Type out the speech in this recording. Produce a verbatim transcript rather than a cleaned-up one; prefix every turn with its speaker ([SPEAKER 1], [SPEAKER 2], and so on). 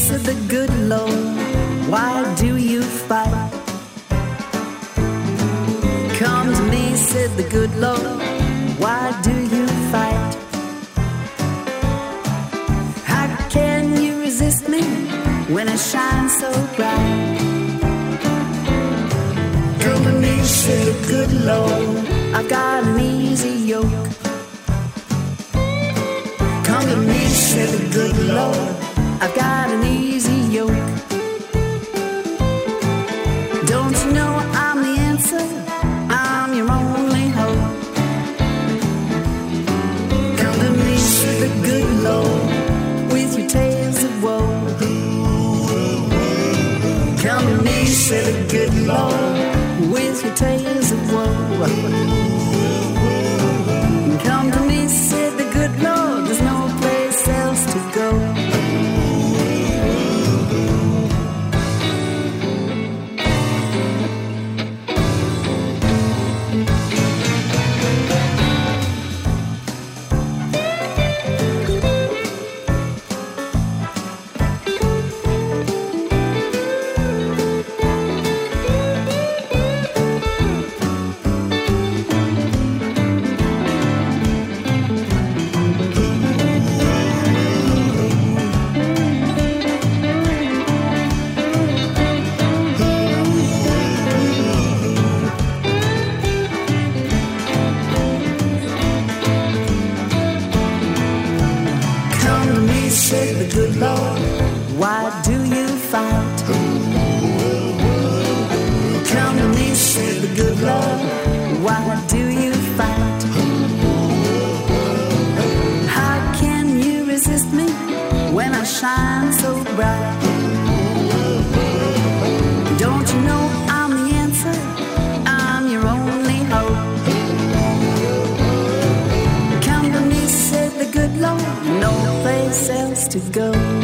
[SPEAKER 1] said the good Lord, why do you fight? Come to me, said the good Lord, why do you fight? How can you resist me when I shine so bright? Come to me, said the good Lord, I've got an easy yoke. Come to me, said the good Lord, I've got an easy yoke. Don't you know I'm the answer? I'm your only hope. Come to me, said the good Lord, with your tales of woe. Come to me, said the good Lord, with your tales of woe. Come to me, said the good Lord, there's no place else to go. To go.